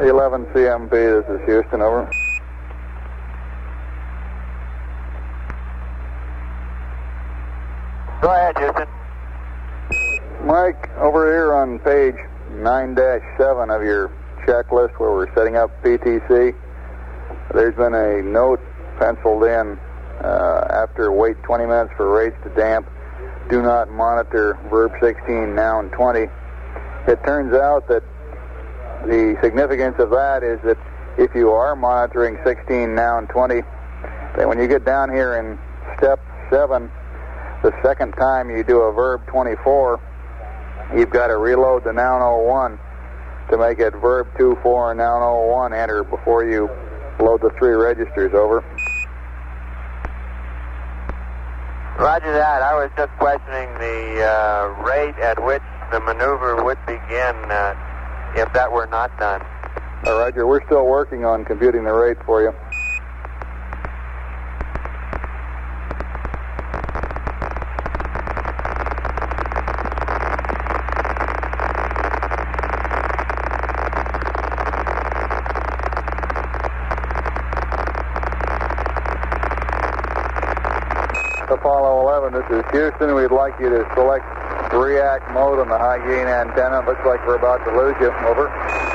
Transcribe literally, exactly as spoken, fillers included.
eleven C M P, this is Houston, over. Go ahead, Houston. Mike, over here on page nine dash seven of your checklist where we're setting up P T C, there's been a note penciled in uh, after wait twenty minutes for rates to damp. Do not monitor verb sixteen, noun twenty. It turns out that the significance of that is that if you are monitoring sixteen, noun twenty, then when you get down here in step seven, the second time you do a verb twenty-four, you've got to reload the noun oh one to make it verb twenty-four and noun oh one enter before you load the three registers, over. Roger that. I was just questioning the uh, rate at which the maneuver would begin uh, if that were not done. Uh, Roger, we're still working on computing the rate for you. Apollo eleven, this is Houston. We'd like you to select react mode on the high gain antenna. Looks like we're about to lose you. Over.